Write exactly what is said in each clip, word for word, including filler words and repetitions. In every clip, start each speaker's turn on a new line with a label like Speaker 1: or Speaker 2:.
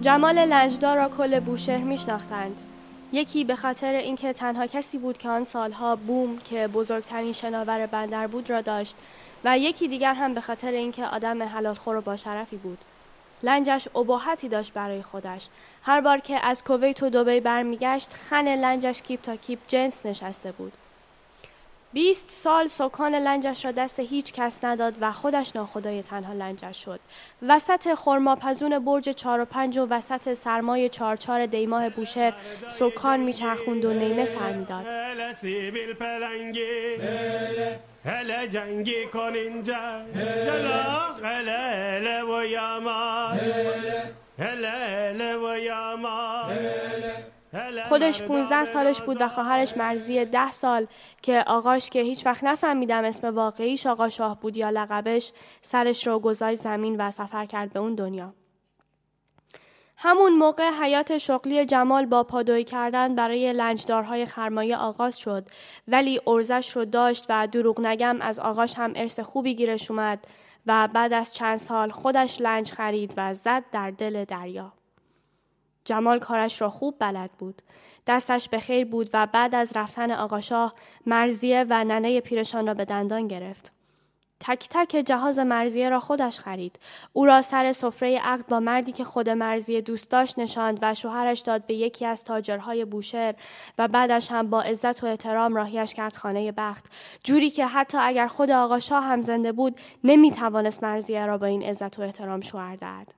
Speaker 1: جمال لنجدار را کل بوشهر میشناختند. یکی به خاطر اینکه تنها کسی بود که آن سالها بوم که بزرگترین شناور بندر بود را داشت و یکی دیگر هم به خاطر اینکه آدم حلالخور و با شرفی بود. لنجش اباحتی داشت برای خودش. هر بار که از کویت و دبی برمیگشت خن لنجش کیپ تا کیپ جنس نشسته بود. بیست سال سکان لنجش را دست هیچ کس نداد و خودش ناخدای تنها لنجش شد. وسط خرماپزون برج چار و پنج و وسط سرمای چار چار دیماه بوشهر سکان میچرخوند و نیمه سر میداد.
Speaker 2: هلا جنگی کن اینجا هلا هلا و یاما هلا هلا و یاما.
Speaker 1: خودش پونزده سالش بود و خواهرش مرضیه ده سال که آقاش که هیچ وقت نفهمیدم اسم واقعیش آقا شاه بود یا لقبش، سرش رو گذاشت زمین و سفر کرد به اون دنیا. همون موقع حیات شغلی جمال با پادویی کردن برای لنجدارهای خرمایه آغاز شد، ولی ارزش رو داشت و دروغ نگم از آقاش هم ارث خوبی گیرش اومد و بعد از چند سال خودش لنج خرید و زد در دل دریا. جمال کارش را خوب بلد بود. دستش به خیر بود و بعد از رفتن آقا شاه مرضیه و ننه پیرشان را به دندان گرفت. تک تک جهاز مرضیه را خودش خرید. او را سر سفره عقد با مردی که خود مرضیه دوست داشت نشاند و شوهرش داد به یکی از تاجرهای بوشهر و بعدش هم با عزت و احترام راهیش کرد خانه بخت، جوری که حتی اگر خود آقا شاه هم زنده بود نمی توانست مرضیه را با این عزت و احترام شوهر دهد.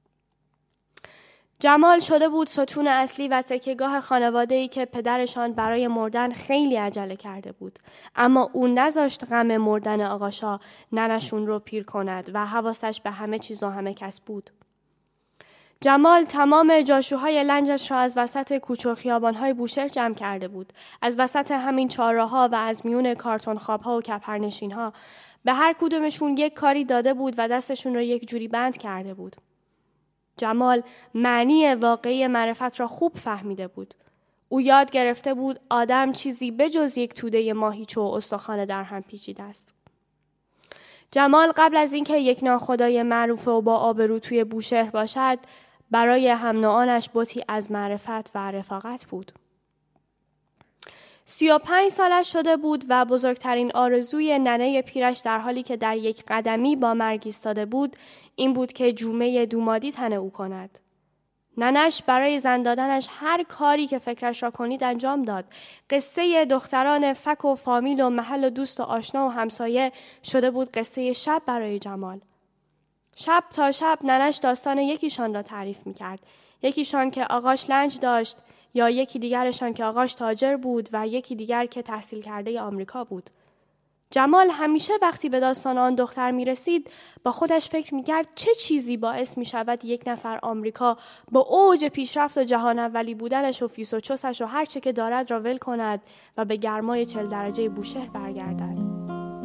Speaker 1: جمال شده بود ستون اصلی و تکیهگاه خانواده‌ای که پدرشان برای مردن خیلی عجله کرده بود، اما او نذاشت غم مردن آقا شاه ننشون رو پیر کند و حواسش به همه چیز و همه کس بود. جمال تمام جاشوهای لنجش را از وسط کوچه و خیابان‌های بوشهر جمع کرده بود، از وسط همین چهارراه‌ها و از میون کارتون خواب‌ها و کپرنشین‌ها. به هر کدومشون یک کاری داده بود و دستشون را یک جوری بند کرده بود. جمال معنی واقعی معرفت را خوب فهمیده بود. او یاد گرفته بود آدم چیزی بجز یک توده ماهیچه و استخوان در هم پیچیده است. جمال قبل از اینکه یک ناخدای معروف و با آبرو توی بوشهر باشد، برای هم نوعانش بتی از معرفت و رفاقت بود. سی و پنج سالش شده بود و بزرگترین آرزوی ننه پیرش در حالی که در یک قدمی با مرگ ایستاده بود این بود که جومه دومادی تن او کند. ننش برای زن دادنش هر کاری که فکرش را کنید انجام داد. قصه دختران فک و فامیل و محل و دوست و آشنا و همسایه شده بود قصه شب برای جمال. شب تا شب ننش داستان یکیشان را تعریف می‌کرد. یکیشان که آقاش لنج داشت، یا یکی دیگرشان که آقاش تاجر بود و یکی دیگر که تحصیل کرده آمریکا بود. جمال همیشه وقتی به داستان آن دختر می رسید با خودش فکر می کرد چه چیزی باعث می شود یک نفر آمریکا با اوج پیشرفت و جهان اولی بودنش و فیس و چسش و هر چه که دارد را ول کند و به گرمای چهل درجه بوشهر برگردد.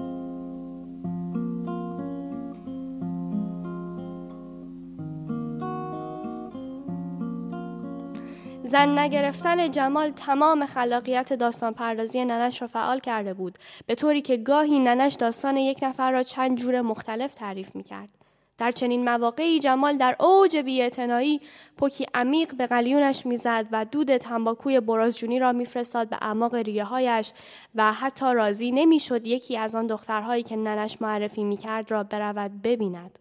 Speaker 1: زن نگرفتن جمال تمام خلاقیت داستان پردازی ننش را فعال کرده بود، به طوری که گاهی ننش داستان یک نفر را چند جور مختلف تعریف می کرد. در چنین مواقعی جمال در اوج بی‌اعتنایی پوکی عمیق به قلیونش می زد و دود تنباکوی برازجونی را می فرستاد به اعماق ریه هایش و حتی راضی نمی شد یکی از آن دخترهایی که ننش معرفی می کرد را برود ببیند.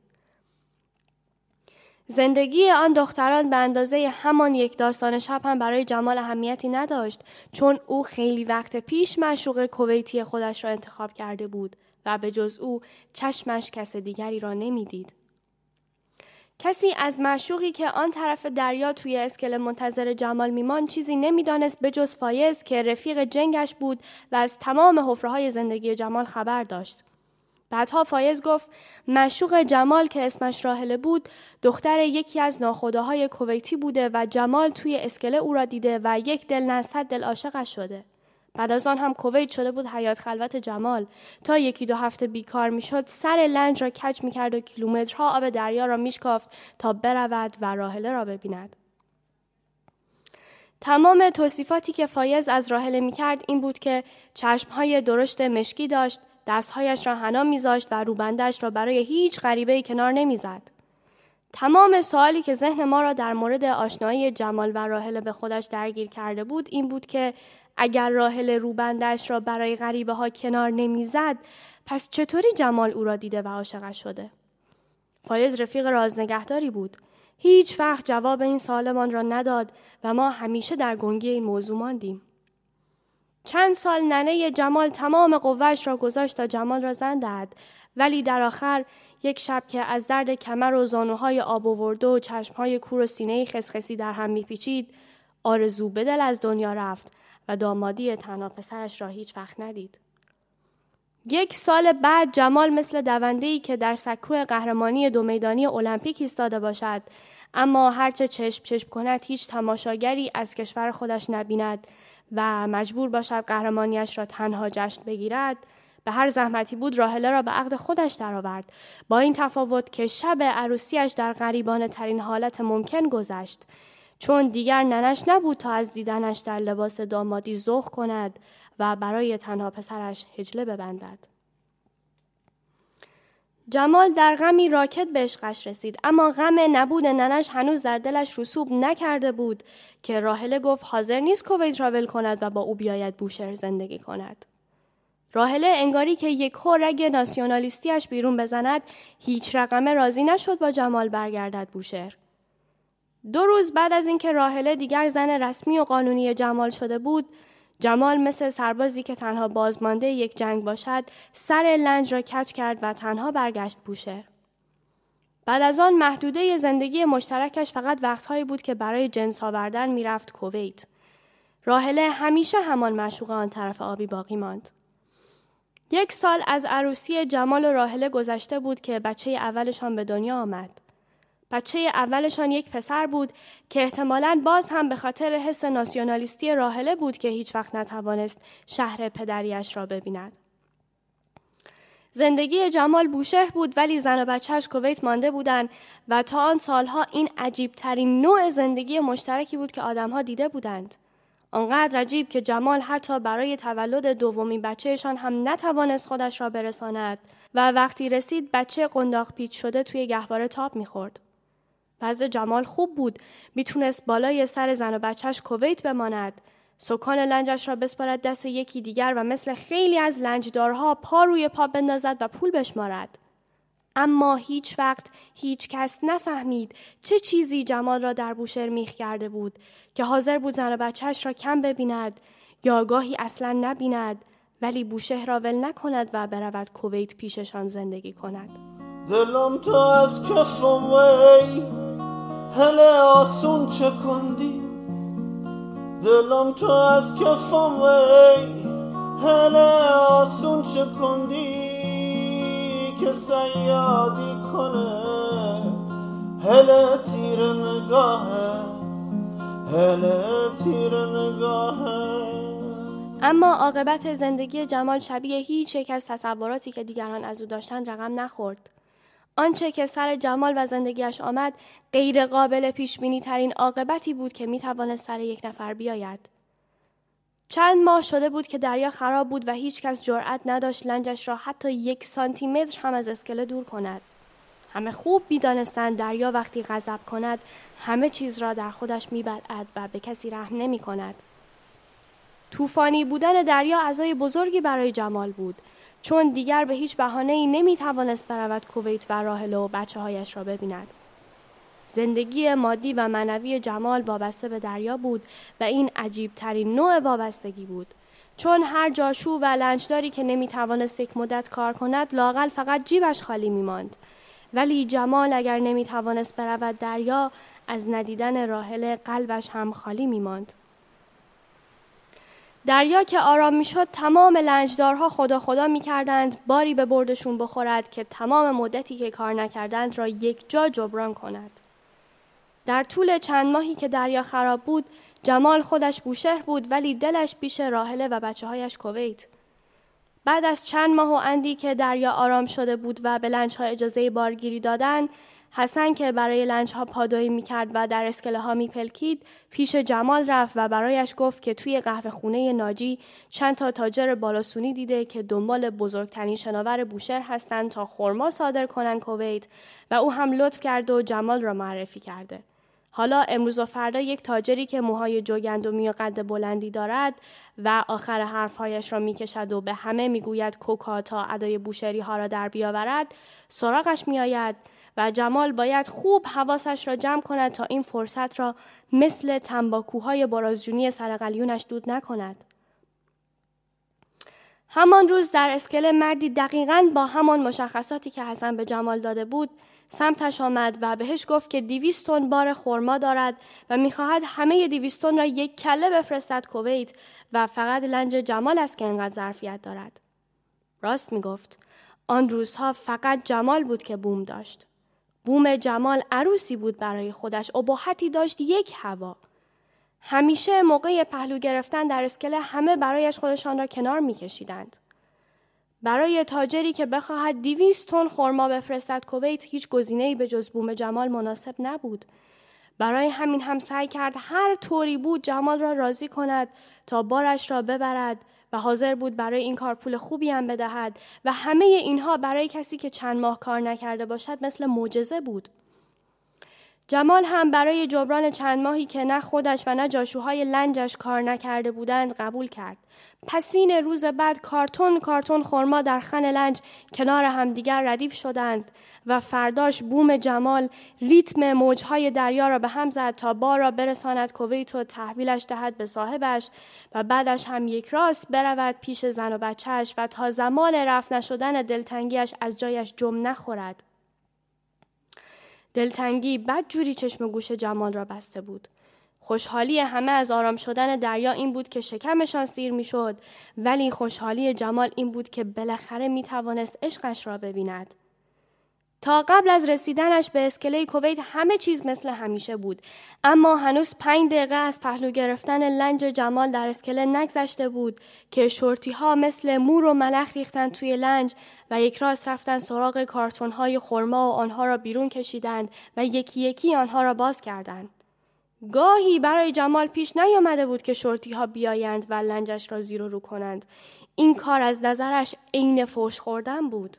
Speaker 1: زندگی آن دختران به اندازه همان یک داستان شب هم برای جمال اهمیتی نداشت، چون او خیلی وقت پیش معشوق کویتی خودش را انتخاب کرده بود و به جز او چشمش کس دیگری را نمیدید. کسی از معشوقی که آن طرف دریا توی اسکله منتظر جمال میمان چیزی نمیدانست به جز فایز که رفیق جنگش بود و از تمام حفره‌های زندگی جمال خبر داشت. بعدها فایز گفت معشوق جمال که اسمش راهله بود دختر یکی از ناخداهای کویتی بوده و جمال توی اسکله او را دیده و یک دل نه صد دل عاشقش شده. بعد از آن هم کویت شده بود حیات خلوت جمال. تا یکی دو هفته بیکار میشد سر لنج را کج میکرد و کیلومترها آب دریا را میشکافت تا برود و راهله را ببیند. تمام توصیفاتی که فایز از راهله میکرد این بود که چشمهای درشت مشکی داشت، دستهایش را حنا میذاشت و روبندش را برای هیچ غریبه‌ای کنار نمیزد. تمام سوالی که ذهن ما را در مورد آشنایی جمال و راحله به خودش درگیر کرده بود این بود که اگر راحله روبندش را برای غریبه ها کنار نمیزد، پس چطوری جمال او را دیده و عاشقش شده؟ فایز رفیق رازنگهداری بود. هیچ وقت جواب این سوالمان را نداد و ما همیشه در گنگی این موضوع ماندیم. چند سال ننه جمال تمام قوهش را گذاشت تا جمال را زن دهد، ولی در آخر یک شب که از درد کمر و زانوهای آب آورده و چشمهای کور و سینه خسخسی در هم میپیچید، آرزو به دل از دنیا رفت و دامادی تنها پسرش را هیچ وقت ندید. یک سال بعد جمال مثل دونده‌ای که در سکوی قهرمانی دو میدانی المپیک ایستاده باشد، اما هرچه چشم چشم کند هیچ تماشاگری از کشور خودش نبیند و مجبور باشد قهرمانیش را تنها جشن بگیرد، به هر زحمتی بود راحله را به عقد خودش درآورد، با این تفاوت که شب عروسیش در غریبانه ترین حالت ممکن گذشت، چون دیگر ننش نبود تا از دیدنش در لباس دامادی ذوق کند و برای تنها پسرش حجله ببندد. جمال در غمی راکت به عشقش رسید، اما غم نبود ننش هنوز در دلش رسوب نکرده بود که راحله گفت حاضر نیست کویت را ول کند و با او بیاید بوشهر زندگی کند. راحله انگاری که یک هو رگ ناسیونالیستیش بیرون بزند، هیچ رقمه راضی نشد با جمال برگردد بوشهر. دو روز بعد از اینکه راحله دیگر زن رسمی و قانونی جمال شده بود، جمال مثل سربازی که تنها بازمانده یک جنگ باشد، سر لنج را کج کرد و تنها برگشت بوشهر. بعد از آن محدوده زندگی مشترکش فقط وقتهایی بود که برای جنس آوردن میرفت کویت. راحله همیشه همان معشوق آن طرف آبی باقی ماند. یک سال از عروسی جمال و راحله گذشته بود که بچه اولشان به دنیا آمد. بچه اولشان یک پسر بود که احتمالاً باز هم به خاطر حس ناسیونالیستی راحله بود که هیچ وقت نتوانست شهر پدریش را ببیند. زندگی جمال بوشهر بود ولی زن و بچهش کویت مانده بودند و تا آن سالها این عجیبترین نوع زندگی مشترکی بود که آدمها دیده بودند. آنقدر عجیب که جمال حتی برای تولد دومین بچهشان هم نتوانست خودش را برساند و وقتی رسید بچه قنداق پیچ شده توی گهواره تاب میخورد. وضع جمال خوب بود، میتونست بالای سر زن و بچهش کویت بماند، سکان لنجش را بسپارد دست یکی دیگر و مثل خیلی از لنجدارها پا روی پا بندازد و پول بشمارد. اما هیچ وقت هیچ کس نفهمید چه چیزی جمال را در بوشهر میخ کرده بود که حاضر بود زن و بچهش را کم ببیند یا گاهی اصلا نبیند، ولی بوشهر را ول نکند و برود کویت پیششان زندگی کند.
Speaker 3: دلم تو از کفم وی هله آسون چه کندی، دلم تو از کفم وی هله آسون چه کندی، که سیادی کنه هله تیر نگاهه هله تیر نگاهه.
Speaker 1: اما عاقبت زندگی جمال شبیه هیچ یک از تصوراتی که دیگران از او داشتند رقم نخورد. آنچه که سر جمال و زندگیش آمد غیر قابل پیش بینی ترین عاقبتی بود که می توانست سر یک نفر بیاید. چند ماه شده بود که دریا خراب بود و هیچ کس جرأت نداشت لنجش را حتی یک سانتی متر هم از اسکله دور کند. همه خوب می‌دانستند دریا وقتی غضب کند همه چیز را در خودش می‌بلعد و به کسی رحم نمی‌کند. طوفانی بودن دریا عزای بزرگی برای جمال بود، چون دیگر به هیچ بهانه‌ای نمی‌توانست برود کویت و راحله و بچه‌هایش را ببیند. زندگی مادی و معنوی جمال وابسته به دریا بود و این عجیب‌ترین نوع وابستگی بود، چون هر جاشو و لنجداری که نمی‌توانست یک مدت کار کند لااقل فقط جیبش خالی می‌ماند. ولی جمال اگر نمی‌توانست برود دریا، از ندیدن راحله قلبش هم خالی می‌ماند. دریا که آرام می‌شد تمام لنجدارها خدا خدا می‌کردند باری به بردشون بخورد که تمام مدتی که کار نکردند را یک جا جبران کند. در طول چند ماهی که دریا خراب بود، جمال خودش بوشهر بود ولی دلش پیش راحله و بچه‌هایش کویت. بعد از چند ماه و اندی که دریا آرام شده بود و به لنج‌ها اجازه بارگیری دادند، حسن که برای لنج‌ها پادویی می‌کرد و در اسکله‌ها می‌پلکید، پیش جمال رفت و برایش گفت که توی قهوه خونه ناجی چند تا تاجر بالاسونی دیده که دنبال بزرگترین شناور بوشهر هستند تا خرما صادر کنن کویت و او هم لطف کرد و جمال را معرفی کرده. حالا امروز و فردا یک تاجری که موهای جوگندمی و قد بلندی دارد و آخر حرفهایش را میکشد و به همه میگوید کوکا تا ادای بوشهری ها را در بیاورد سراغش میآید و جمال باید خوب حواسش را جمع کند تا این فرصت را مثل تنباکوهای برازجونی سرقلیونش دود نکند. همان روز در اسکله مردی دقیقاً با همان مشخصاتی که حسن به جمال داده بود سمتش آمد و بهش گفت که دویست تن بار خرما دارد و میخواهد همه دویست تن را یک کله بفرستد کویت و فقط لنج جمال است که اینقدر ظرفیت دارد. راست میگفت. آن روزها فقط جمال بود که بوم داشت. بوم جمال عروسی بود برای خودش، اباحتی داشت یک هوا. همیشه موقع پهلو گرفتن در اسکله همه برایش خودشان را کنار میکشیدند. برای تاجری که بخواهد دویست تن خرما بفرستد کویت هیچ گزینه‌ای به جز بوم جمال مناسب نبود. برای همین هم سعی کرد هر طوری بود جمال را راضی کند تا بارش را ببرد و حاضر بود برای این کار پول خوبی هم بدهد و همه اینها برای کسی که چند ماه کار نکرده باشد مثل معجزه بود. جمال هم برای جبران چند ماهی که نه خودش و نه جاشوهای لنجش کار نکرده بودند قبول کرد. پسین روز بعد کارتون کارتون خرما در خن لنج کنار همدیگر ردیف شدند و فرداش بوم جمال ریتم موجهای دریا را به هم زد تا بار را برساند کویت و تحویلش دهد به صاحبش و بعدش هم یک راست برود پیش زن و بچهش و تا زمان رفت نشدن دلتنگیش از جایش جم نخورد. دلتنگی بدجوری چشم و گوش جمال را بسته بود. خوشحالی همه از آرام شدن دریا این بود که شکمشان سیر می شد، ولی خوشحالی جمال این بود که بالاخره می توانست عشقش را ببیند. تا قبل از رسیدنش به اسکله کویت همه چیز مثل همیشه بود، اما هنوز پنج دقیقه از پهلو گرفتن لنج جمال در اسکله نگذشته بود که شورتی ها مثل مور و ملخ ریختن توی لنج و یک راست رفتن سراغ کارتون های خرما و آنها را بیرون کشیدند و یکی یکی آنها را باز کردند. گاهی برای جمال پیش نیامده بود که شورتی ها بیایند و لنجش را زیر و رو کنند. این کار از نظرش عین فوش خوردن بود.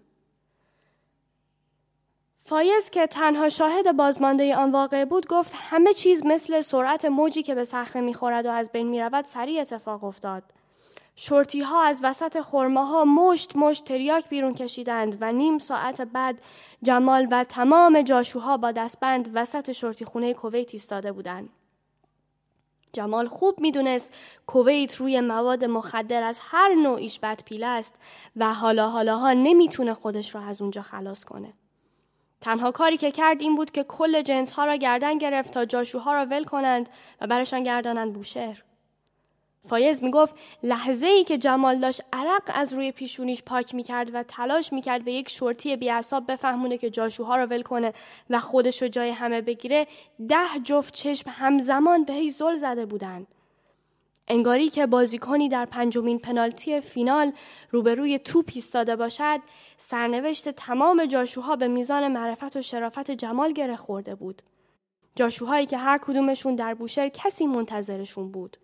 Speaker 1: فایز که تنها شاهد بازمانده آن واقعه بود گفت همه چیز مثل سرعت موجی که به صخره می‌خورد و از بین می‌رود سریع اتفاق افتاد. شورتی ها از وسط خرماها مشت مشت تریاک بیرون کشیدند و نیم ساعت بعد جمال و تمام جاشوها با دستبند وسط شورتی خونه کویت ایستاده بودند. جمال خوب میدونست کویت روی مواد مخدر از هر نوعیش بدپیله است و حالا حالاها نمیتونه خودش را از اونجا خلاص کنه. تنها کاری که کرد این بود که کل جنس ها را گردن گرفت تا جاشوها را ول کنند و برشان گردانند بوشهر. فایز میگفت لحظه ای که جمال داشت عرق از روی پیشونیش پاک میکرد و تلاش میکرد به یک شورتی بی‌عصاب بفهمونه که جاشوها را ول کنه و خودش رو جای همه بگیره، ده جفت چشم همزمان بهش زل زده بودند. انگاری که بازیکنی در پنجمین پنالتی فینال روبروی توپ ایستاده باشد، سرنوشت تمام جاشوها به میزان معرفت و شرافت جمال گره خورده بود. جاشوهایی که هر کدومشون در بوشهر کسی منتظرشون بود.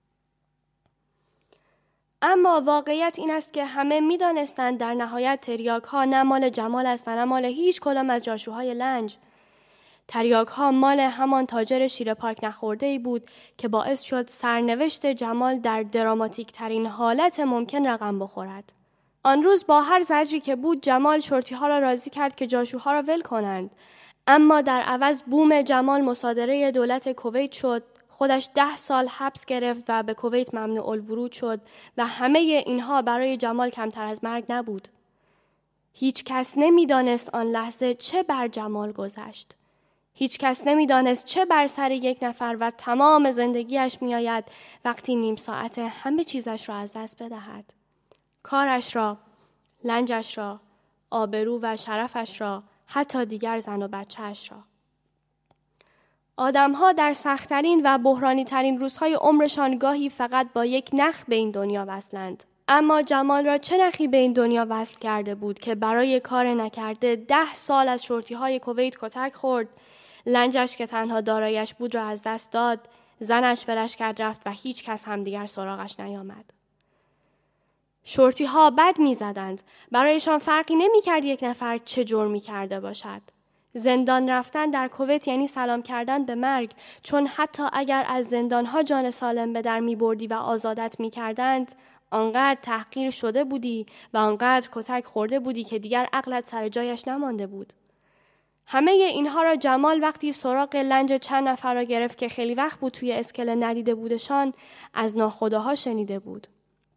Speaker 1: اما واقعیت این است که همه می دانستند در نهایت تریاک ها نه مال جمال است و نه مال هیچ کدام از جاشوهای لنج. تریاک ها مال همان تاجر شیر پاک نخورده‌ای بود که باعث شد سرنوشت جمال در دراماتیک ترین حالت ممکن رقم بخورد. آن روز با هر زجری که بود جمال شورتی ها را راضی کرد که جاشوها را ول کنند. اما در عوض بوم جمال مصادره دولت کویت شد، خودش ده سال حبس گرفت و به کویت ممنوع الورود شد و همه اینها برای جمال کمتر از مرگ نبود. هیچ کس نمی دانست آن لحظه چه بر جمال گذشت. هیچ کس نمی دانست چه بر سر یک نفر و تمام زندگیش می آید وقتی نیم ساعت همه چیزش را از دست بدهد. کارش را، لنجش را، آبرو و شرفش را، حتی دیگر زن و بچهش را. آدم‌ها در سخت‌ترین و بحرانی‌ترین روزهای عمرشان گاهی فقط با یک نخ به این دنیا وصلند. اما جمال را چه نخی به این دنیا وصل کرده بود که برای کار نکرده ده سال از شرطی‌های کویت کتک خورد، لنجش که تنها دارایش بود را از دست داد، زنش فلش کرد رفت و هیچ کس هم دیگر سراغش نیامد. شرطی‌ها بد می‌زدند. برایشان فرقی نمی‌کرد یک نفر چه جرمی کرده باشد. زندان رفتن در کویت یعنی سلام کردن به مرگ، چون حتی اگر از زندان‌ها جان سالم به در می‌بردی و آزادت می‌کردند، آنقدر تحقیر شده بودی و آنقدر کتک خورده بودی که دیگر عقلت سر جایش نمانده بود. همه اینها را جمال وقتی سراغ لنج چند نفر را گرفت که خیلی وقت بود توی اسکله ندیده بودشان، از ناخداها شنیده بود.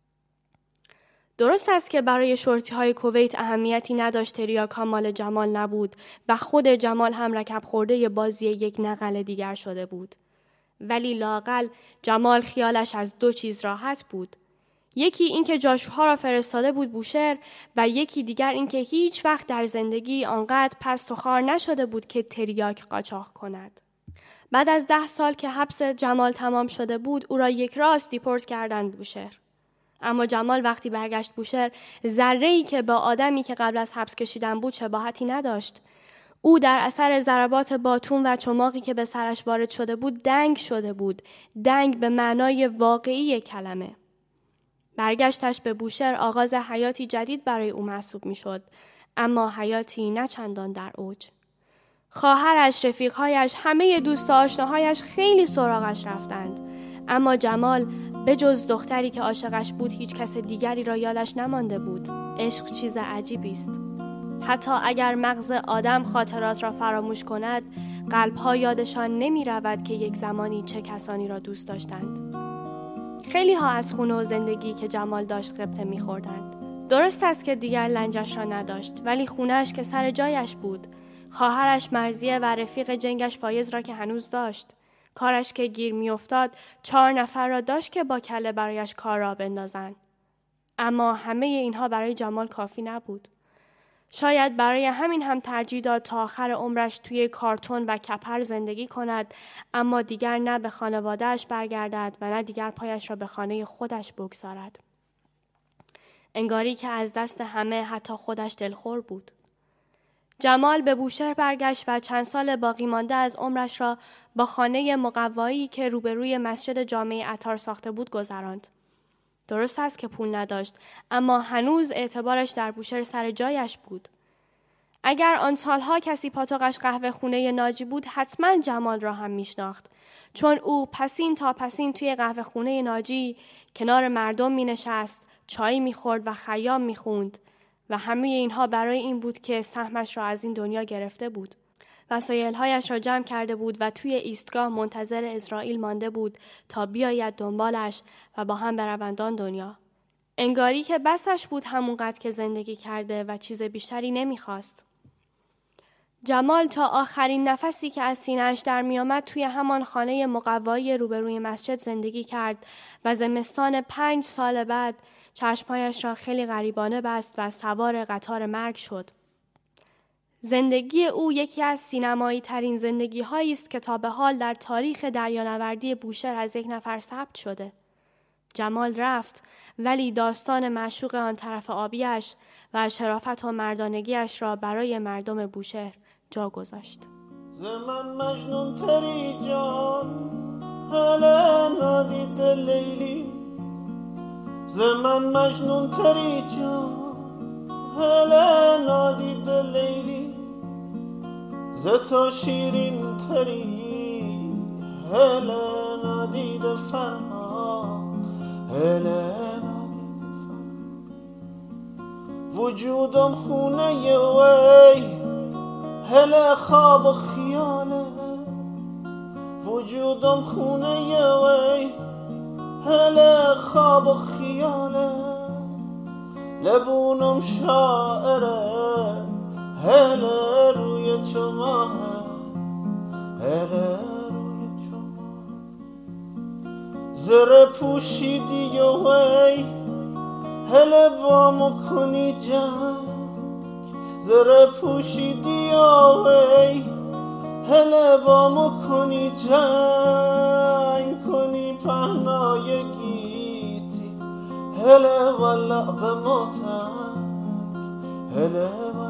Speaker 1: درست است که برای شرطی‌های کویت اهمیتی نداشت تریاک مال جمال نبود و خود جمال هم رکب خورده بازی یک نقل دیگر شده بود. ولی لااقل جمال خیالش از دو چیز راحت بود. یکی اینکه جاشوها را فرستاده بود بوشهر و یکی دیگر اینکه هیچ وقت در زندگی آنقدر پست و خوار نشده بود که تریاک قاچاق کند. بعد از ده سال که حبس جمال تمام شده بود، او را یک راست دیپورت کردند بوشهر. اما جمال وقتی برگشت بوشهر، ذره‌ای که با آدمی که قبل از حبس کشیدن بود شباهتی نداشت. او در اثر ضربات باتون و چماقی که به سرش وارد شده بود دنگ شده بود، دنگ به معنای واقعی کلمه. برگشتش به بوشهر آغاز حیاتی جدید برای او محسوب می شد، اما حیاتی نه چندان در اوج. خواهرش، رفیقهایش، همه دوست و آشناهایش خیلی سراغش رفتند، اما جمال به جز دختری که عاشقش بود هیچ کس دیگری را یادش نمانده بود. عشق چیز عجیبی است. حتی اگر مغز آدم خاطرات را فراموش کند، قلب‌ها یادشان نمی رود که یک زمانی چه کسانی را دوست داشتند. خیلی ها از خونه و زندگی که جمال داشت غبطه می خوردند. درست است که دیگر لنجش را نداشت، ولی خونهش که سر جایش بود. خواهرش مرضیه و رفیق جنگش فایز را که هنوز داشت. کارش که گیر می افتاد، چهار نفر را داشت که با کله برایش کار را بندازن. اما همه اینها برای جمال کافی نبود. شاید برای همین هم ترجیح داد تا آخر عمرش توی کارتون و کپر زندگی کند، اما دیگر نه به خانواده‌اش برگردد و نه دیگر پایش را به خانه خودش بگذارد. انگاری که از دست همه حتی خودش دلخور بود. جمال به بوشهر برگشت و چند سال باقی مانده از عمرش را با خانه مقوایی که روبروی مسجد جامع عطار ساخته بود گذراند. درست است که پول نداشت، اما هنوز اعتبارش در بوشهر سر جایش بود. اگر آن سالها کسی پاتوقش قهوه خونه ناجی بود، حتما جمال را هم میشناخت، چون او پسین تا پسین توی قهوه خونه ناجی کنار مردم می نشست، چای می خورد و خیام می خوند و همه اینها برای این بود که سهمش را از این دنیا گرفته بود. وسایل‌هایش را جمع کرده بود و توی ایستگاه منتظر اسرائیل مانده بود تا بیاید دنبالش و با هم بروند آن دنیا. انگاری که بسش بود همونقدر که زندگی کرده و چیز بیشتری نمیخواست. جمال تا آخرین نفسی که از سینه‌اش در میآمد توی همان خانه مقوایی روبروی مسجد زندگی کرد و زمستان پنج سال بعد چشمهایش را خیلی غریبانه بست و سوار قطار مرگ شد. زندگی او یکی از سینمایی ترین زندگی هایی است که تا به حال در تاریخ دریانوردی بوشهر از یک نفر ثبت شده. جمال رفت، ولی داستان معشوق آن طرف آبیش و شرافت و مردانگیش را برای مردم بوشهر جا گذاشت.
Speaker 3: زمن مجنون تری جان هله نادید لیلی، زمن مجنون تری جان هله نادید لیلی، ز تو شیرین تری هله نادید فرهاد، هله نادید فرهاد. وجودم خونه وی هله خواب و خیاله، وجودم خونه وی هله خواب و خیاله، لبونم شاعره هله روی چماه، هله روی چماه. زره پوشیدی و وی هله بامو کنی جنگ، زره پوشیدی و وی هله بامو کنی جنگ، کنی پهنای گیتی هله والا به ما تنگ هله والا